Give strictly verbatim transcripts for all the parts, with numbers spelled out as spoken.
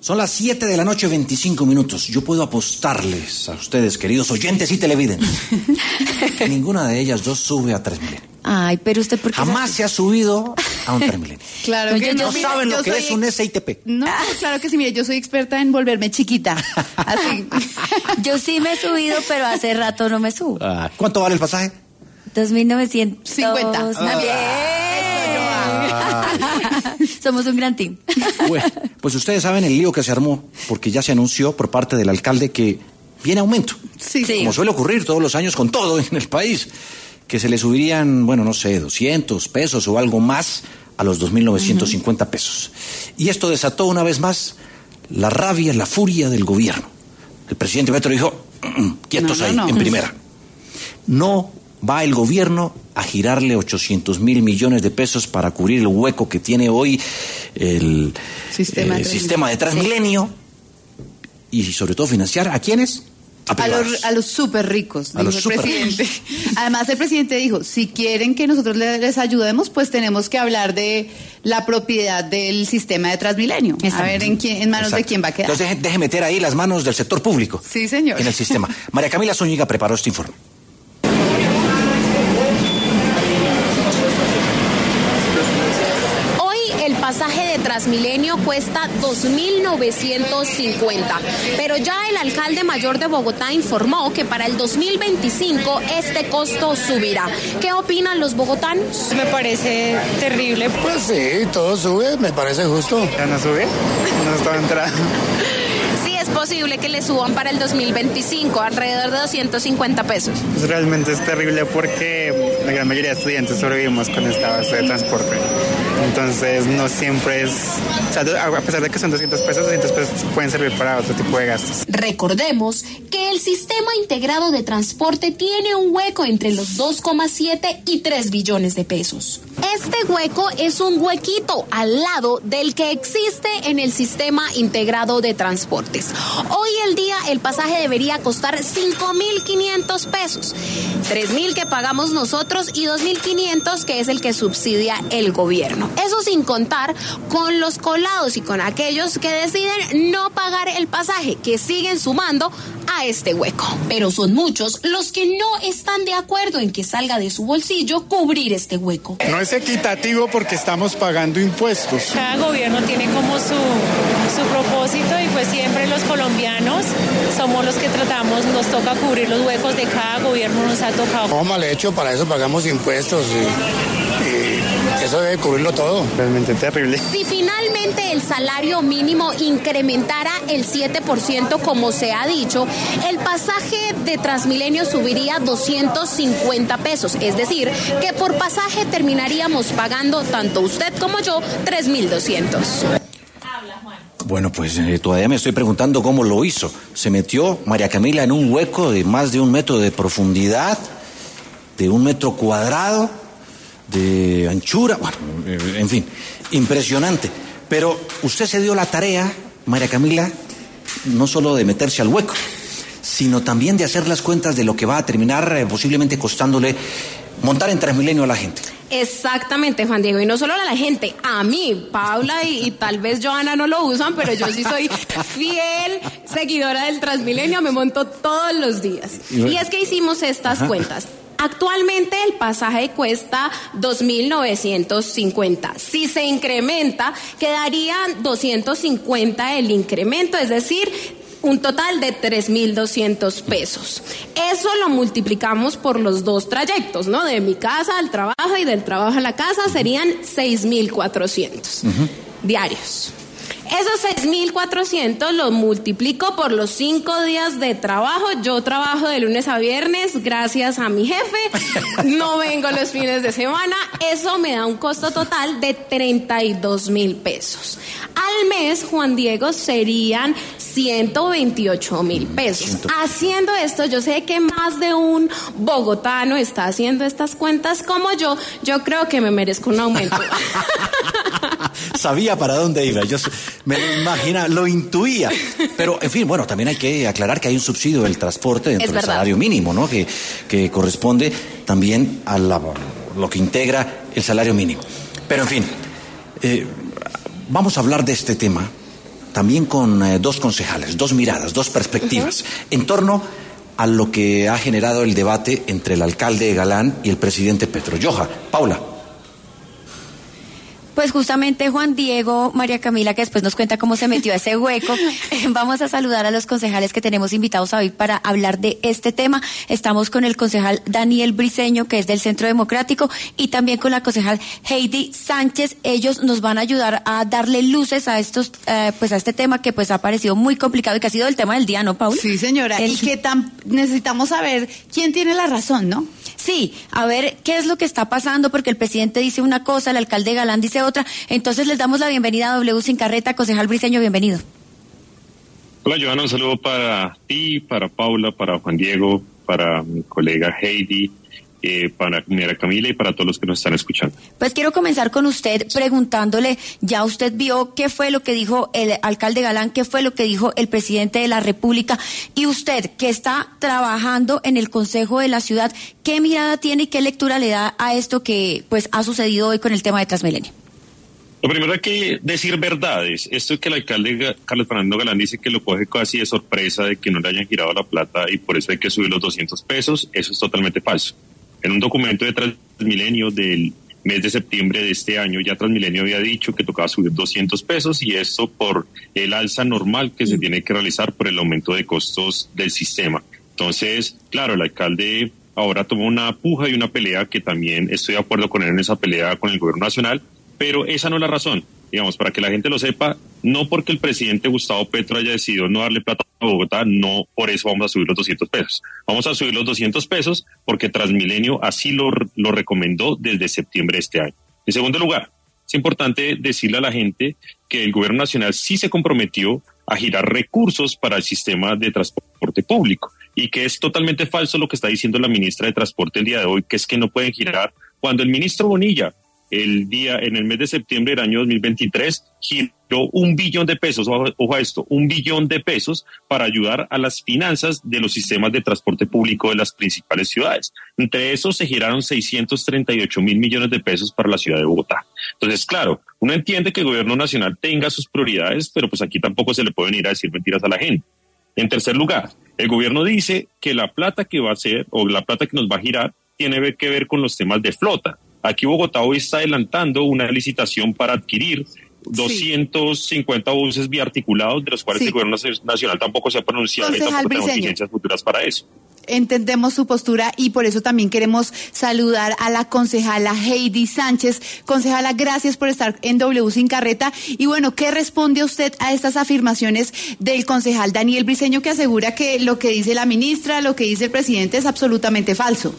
Son las siete de la noche, veinticinco minutos. Yo puedo apostarles a ustedes, queridos oyentes y televidentes, que ninguna de ellas dos sube a Transmilenio. Ay, pero usted, ¿por qué? Jamás se ha subido a un Transmilenio. Claro que no no. Mira, saben lo que soy... es un S I T P. No, claro que sí. Mire, yo soy experta en volverme chiquita. Así. Yo sí me he subido, pero hace rato no me subo. Ah, ¿cuánto vale el pasaje? dos mil novecientos cincuenta. Ah. Bien. Somos un gran team. Bueno, pues ustedes saben el lío que se armó, porque ya se anunció por parte del alcalde que viene aumento. Sí, sí. Como suele ocurrir todos los años con todo en el país, que se le subirían, bueno, no sé, doscientos pesos o algo más a los dos mil novecientos cincuenta uh-huh. pesos. Y esto desató una vez más la rabia, la furia del gobierno. El presidente Petro dijo, quietos no, no, ahí, no. en primera. No va el gobierno a girarle ochocientos mil millones de pesos para cubrir el hueco que tiene hoy el sistema, eh, de, sistema de Transmilenio sí. y sobre todo financiar ¿a quiénes? A, a los, a los súper ricos, dijo el presidente. Además, el presidente dijo, si quieren que nosotros les ayudemos, pues tenemos que hablar de la propiedad del sistema de Transmilenio. Exacto. A ver en, quién, en manos Exacto. de quién va a quedar. Entonces, deje, deje meter ahí las manos del sector público. Sí, señor. En el sistema. María Camila Zúñiga preparó este informe. El pasaje de Transmilenio cuesta dos mil novecientos cincuenta, pero ya el alcalde mayor de Bogotá informó que para el dos mil veinticinco este costo subirá. ¿Qué opinan los bogotanos? Me parece terrible. Pues sí, todo sube, me parece justo. ¿Ya no sube? No está entrando. Sí, es posible que le suban para el dos mil veinticinco, alrededor de doscientos cincuenta pesos. Pues realmente es terrible porque la gran mayoría de estudiantes sobrevivimos con esta base de transporte. Entonces no siempre es, o sea, a pesar de que son doscientos pesos, doscientos pesos pueden servir para otro tipo de gastos. Recordemos que el sistema integrado de transporte tiene un hueco entre los dos coma siete y tres billones de pesos. Este hueco es un huequito al lado del que existe en el sistema integrado de transportes. Hoy el día el pasaje debería costar cinco mil quinientos pesos, tres mil que pagamos nosotros y dos mil quinientos que es el que subsidia el gobierno. Eso sin contar con los colados y con aquellos que deciden no pagar el pasaje, que siguen sumando a este hueco. Pero son muchos los que no están de acuerdo en que salga de su bolsillo cubrir este hueco. No es equitativo porque estamos pagando impuestos. Cada gobierno tiene como su, su propósito y pues siempre los colombianos somos los que tratamos, nos toca cubrir los huecos de cada gobierno, nos ha tocado. No, mal hecho, para eso pagamos impuestos y... y... eso debe cubrirlo todo. Realmente terrible. Si finalmente el salario mínimo incrementara el siete por ciento como se ha dicho, el pasaje de Transmilenio subiría doscientos cincuenta pesos. Es decir, que por pasaje terminaríamos pagando, tanto usted como yo, tres mil doscientos. Bueno, pues eh, todavía me estoy preguntando cómo lo hizo. Se metió María Camila en un hueco de más de un metro de profundidad, de un metro cuadrado, de anchura, bueno, en fin, impresionante. Pero usted se dio la tarea, María Camila, no solo de meterse al hueco, sino también de hacer las cuentas de lo que va a terminar eh, posiblemente costándole montar en Transmilenio a la gente. Exactamente, Juan Diego, y no solo a la gente, a mí, Paula y, y tal vez Joana no lo usan, pero yo sí soy fiel seguidora del Transmilenio, me monto todos los días. Y es que hicimos estas Ajá. cuentas. Actualmente el pasaje cuesta dos mil novecientos cincuenta. Si se incrementa, quedarían doscientos cincuenta el incremento, es decir, un total de tres mil doscientos pesos. Eso lo multiplicamos por los dos trayectos, ¿no? De mi casa al trabajo y del trabajo a la casa serían seis mil cuatrocientos uh-huh. diarios. Esos seis mil cuatrocientos los multiplico por los cinco días de trabajo. Yo trabajo de lunes a viernes gracias a mi jefe. No vengo los fines de semana. Eso me da un costo total de treinta y dos mil pesos. Al mes, Juan Diego, serían ciento veintiocho mil pesos. Haciendo esto, yo sé que más de un bogotano está haciendo estas cuentas como yo. Yo creo que me merezco un aumento. Sabía para dónde iba. Yo me lo imaginaba, lo intuía. Pero, en fin, bueno, también hay que aclarar que hay un subsidio del transporte dentro del salario mínimo, ¿no? Que, que corresponde también a la, lo que integra el salario mínimo. Pero, en fin, eh, vamos a hablar de este tema también con eh, dos concejales, dos miradas, dos perspectivas, uh-huh. en torno a lo que ha generado el debate entre el alcalde Galán y el presidente Petro. Joha, Paula. Pues justamente Juan Diego, María Camila, que después nos cuenta cómo se metió a ese hueco. Vamos a saludar a los concejales que tenemos invitados hoy para hablar de este tema. Estamos con el concejal Daniel Briceño, que es del Centro Democrático, y también con la concejal Heidi Sánchez. Ellos nos van a ayudar a darle luces a estos, eh, pues a este tema que pues ha parecido muy complicado y que ha sido el tema del día, ¿no, Paula? Sí, señora. El... Y que tan... necesitamos saber quién tiene la razón, ¿no? Sí, a ver qué es lo que está pasando, porque el presidente dice una cosa, el alcalde Galán dice otra. Entonces les damos la bienvenida a W Sin Carreta. Concejal Briceño, bienvenido. Hola, Johanna, un saludo para ti, para Paula, para Juan Diego, para mi colega Heidi, eh, para María Camila y para todos los que nos están escuchando. Pues quiero comenzar con usted preguntándole, ya usted vio qué fue lo que dijo el alcalde Galán, qué fue lo que dijo el presidente de la República, y usted que está trabajando en el Consejo de la Ciudad, ¿qué mirada tiene y qué lectura le da a esto que pues ha sucedido hoy con el tema de Transmilenio? Lo primero hay que decir verdades. Esto que el alcalde Carlos Fernando Galán dice que lo coge casi de sorpresa de que no le hayan girado la plata y por eso hay que subir los doscientos pesos, eso es totalmente falso. En un documento de Transmilenio del mes de septiembre de este año, ya Transmilenio había dicho que tocaba subir doscientos pesos y esto por el alza normal que se tiene que realizar por el aumento de costos del sistema. Entonces, claro, el alcalde ahora tomó una puja y una pelea que también estoy de acuerdo con él en esa pelea con el gobierno nacional, pero esa no es la razón. Digamos, para que la gente lo sepa, no porque el presidente Gustavo Petro haya decidido no darle plata a Bogotá, no por eso vamos a subir los doscientos pesos. Vamos a subir los doscientos pesos porque Transmilenio así lo, lo recomendó desde septiembre de este año. En segundo lugar, es importante decirle a la gente que el gobierno nacional sí se comprometió a girar recursos para el sistema de transporte público y que es totalmente falso lo que está diciendo la ministra de Transporte el día de hoy, que es que no pueden girar, cuando el ministro Bonilla el día, en el mes de septiembre del año dos mil veintitrés, giró un billón de pesos, ojo, ojo a esto, un billón de pesos para ayudar a las finanzas de los sistemas de transporte público de las principales ciudades. Entre esos se giraron seiscientos treinta y ocho mil millones de pesos para la ciudad de Bogotá. Entonces, claro, uno entiende que el gobierno nacional tenga sus prioridades, pero pues aquí tampoco se le puede venir a decir mentiras a la gente. En tercer lugar, el gobierno dice que la plata que va a hacer, o la plata que nos va a girar, tiene que ver con los temas de flota. Aquí Bogotá hoy está adelantando una licitación para adquirir doscientos cincuenta sí. buses biarticulados, de los cuales sí. el gobierno nacional tampoco se ha pronunciado y tampoco tenemos diligencias futuras para eso. Entendemos su postura y por eso también queremos saludar a la concejala Heidi Sánchez. Concejala, gracias por estar en W Sin Carreta. Y bueno, ¿qué responde usted a estas afirmaciones del concejal Daniel Briceño, que asegura que lo que dice la ministra, lo que dice el presidente es absolutamente falso?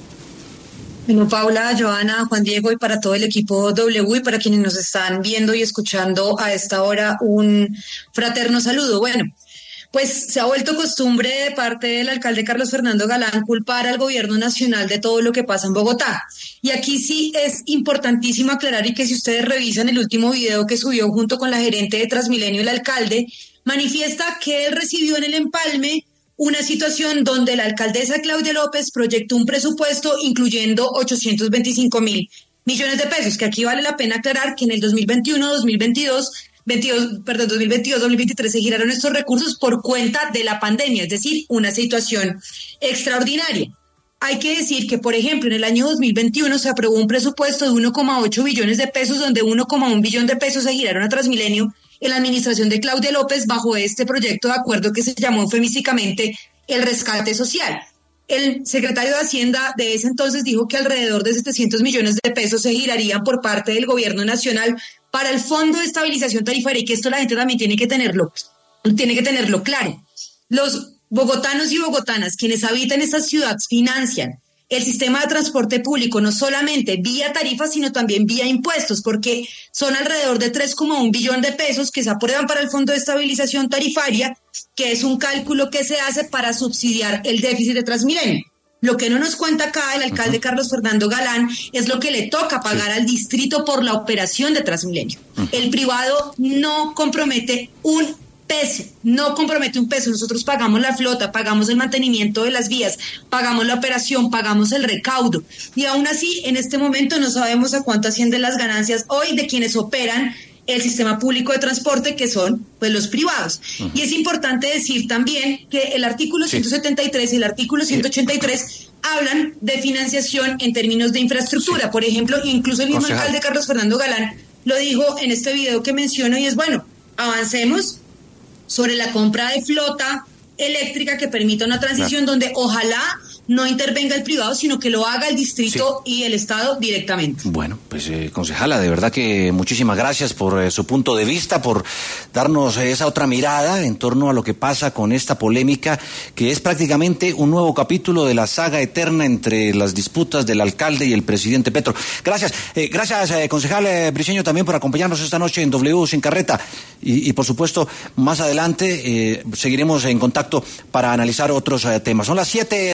Bueno, Paula, Johanna, Juan Diego y para todo el equipo W y para quienes nos están viendo y escuchando a esta hora, un fraterno saludo. Bueno, pues se ha vuelto costumbre de parte del alcalde Carlos Fernando Galán culpar al gobierno nacional de todo lo que pasa en Bogotá. Y aquí sí es importantísimo aclarar y que si ustedes revisan el último video que subió junto con la gerente de Transmilenio, el alcalde manifiesta que él recibió en el empalme una situación donde la alcaldesa Claudia López proyectó un presupuesto incluyendo ochocientos veinticinco mil millones de pesos, que aquí vale la pena aclarar que en el dos mil veintiuno, dos mil veintidós, veintidós, perdón, dos mil veintidós, dos mil veintitrés se giraron estos recursos por cuenta de la pandemia, es decir, una situación extraordinaria. Hay que decir que, por ejemplo, en el año dos mil veintiuno se aprobó un presupuesto de uno coma ocho billones de pesos, donde uno coma uno billón de pesos se giraron a Transmilenio en la administración de Claudia López bajo este proyecto de acuerdo que se llamó eufemísticamente el rescate social. El secretario de Hacienda de ese entonces dijo que alrededor de setecientos millones de pesos se girarían por parte del gobierno nacional para el Fondo de Estabilización Tarifaria, y que esto la gente también tiene que tenerlo, tiene que tenerlo claro. Los bogotanos y bogotanas, quienes habitan esta ciudad, financian el sistema de transporte público, no solamente vía tarifas, sino también vía impuestos, porque son alrededor de tres coma uno billón de pesos que se aprueban para el Fondo de Estabilización Tarifaria, que es un cálculo que se hace para subsidiar el déficit de Transmilenio. Lo que no nos cuenta acá el alcalde uh-huh. Carlos Fernando Galán es lo que le toca pagar sí. al distrito por la operación de Transmilenio. Uh-huh. El privado no compromete un peso, no compromete un peso. Nosotros pagamos la flota, pagamos el mantenimiento de las vías, pagamos la operación, pagamos el recaudo. Y aún así, en este momento no sabemos a cuánto ascienden las ganancias hoy de quienes operan el sistema público de transporte, que son pues los privados. Uh-huh. Y es importante decir también que el artículo sí. ciento setenta y tres y el artículo ciento ochenta y tres sí. hablan de financiación en términos de infraestructura. Sí. Por ejemplo, incluso el mismo Concejal. alcalde Carlos Fernando Galán lo dijo en este video que menciono, y es bueno, avancemos sobre la compra de flota eléctrica que permita una transición claro. donde ojalá no intervenga el privado, sino que lo haga el distrito sí. y el Estado directamente. Bueno, pues eh, concejala, de verdad que muchísimas gracias por eh, su punto de vista, por darnos eh, esa otra mirada en torno a lo que pasa con esta polémica, que es prácticamente un nuevo capítulo de la saga eterna entre las disputas del alcalde y el presidente Petro. Gracias, eh, gracias eh, concejal eh, Briceño, también por acompañarnos esta noche en W Sin Carreta, y, y por supuesto más adelante eh, seguiremos en contacto para analizar otros eh, temas. Son las siete